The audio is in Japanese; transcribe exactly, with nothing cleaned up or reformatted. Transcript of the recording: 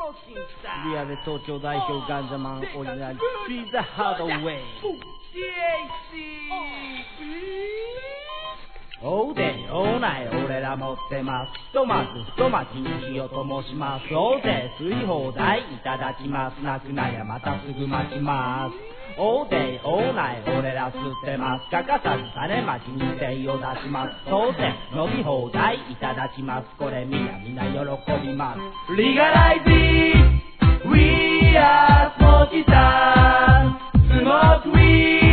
リアル東京代表ガンジャマンオリジナル Free the Hardway オーデイオーナイ俺ら持ってますひとまず太巻きに火を灯します大勢吸い放題いただきます泣くなやまたすぐ巻きますオーデイオーナイ俺ら吸ってます欠かさず種まきに手を出します当然飲み放題いただきますこれみんなみんな喜びますリガライズ We are スモーキーさんスモークウィー